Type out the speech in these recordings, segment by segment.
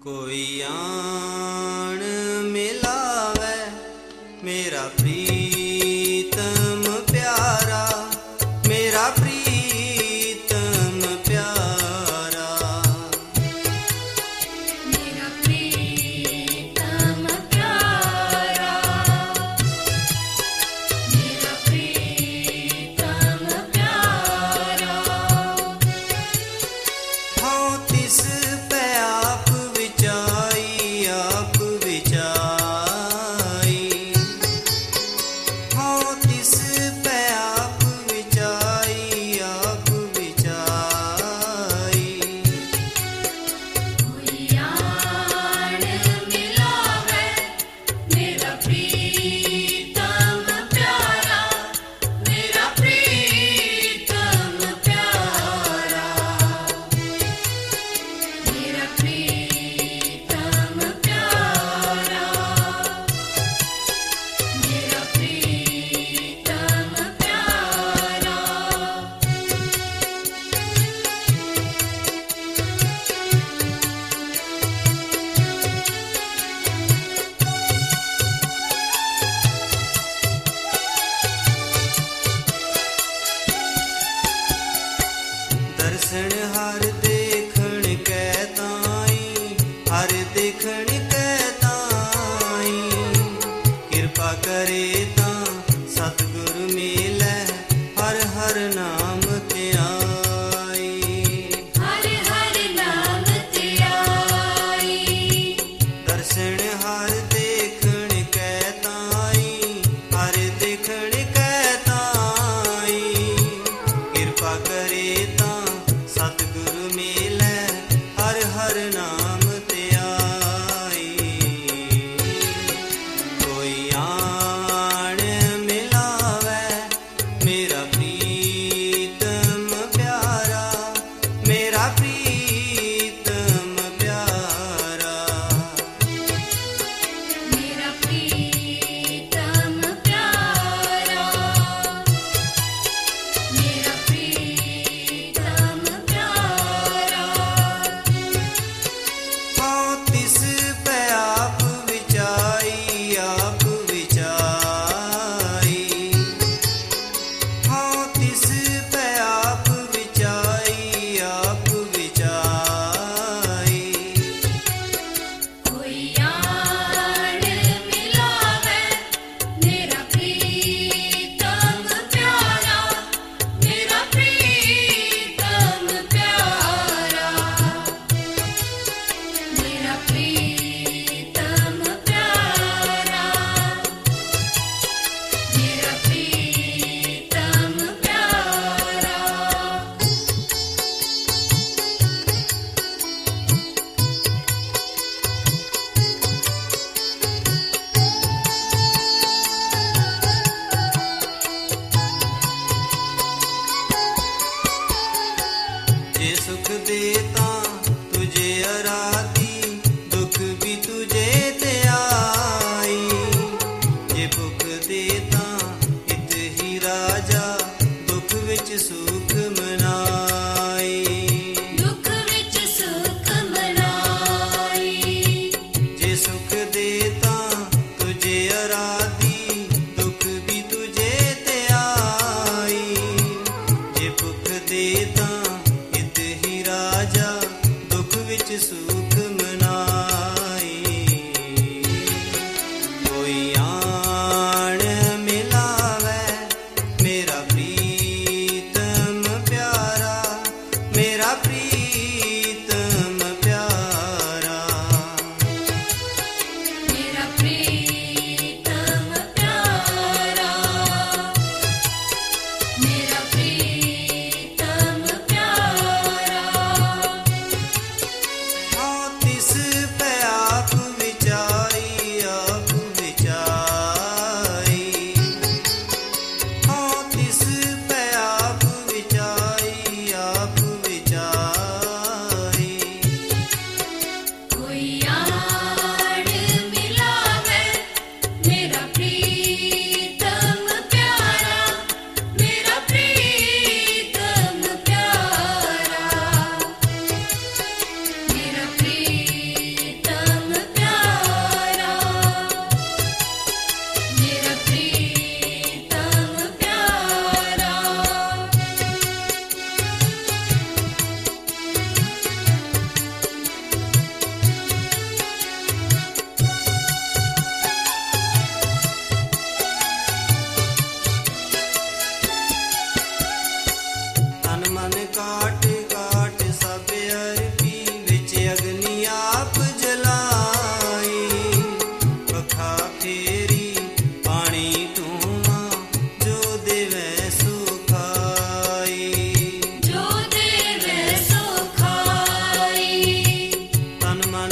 कोई आन मिलावे मेरा प्रीतम प्यारा, मेरा प्रीतम प्यारा, मेरा प्रीतम प्यारा, मेरा प्रीतम प्यारा। हाँ तिस पे आप विचाई, आप विचाई, हाँ तिस पे आप विचाई, आप विचाई। कोई आन मिलावे मेरा प्रीतम प्यारा, मेरा प्रीतम प्यारा, मेरा प्रीतम प्यारा, मेरा प्रीतम प्यारा। दर्शन हर देखण कै ताई, हर देखण कै ताई, कृपा करे तां सतगुर मिलै, हर हर नाम ध्याई। हर हर नाम ध्याई, दर्शन हर देखण कै ताई, हर देखण कै ताई, कृपा करे तां सतगुर मिलै, हर हर नाम ध्याई। कोई आन मिलावे मेरा प्रीतम प्यारा, मेरा प्रीतम प्यारा, मेरा प्रीतम प्यारा, मेरा प्रीतम प्यारा। हाँ तिस पे आप विचाई, आप विचाई, हाँ तिस पे आप विचाई, आप विचाई। कोई आन मिलावे मेरा प्रीतम प्यारा, मेरा प्रीतम प्यारा, मेरा प्रीतम प्यारा, मेरा प्रीतम प्यारा। जे सुख देता तुझे आराधी, दुख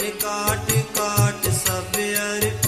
काट काट सब अर्पित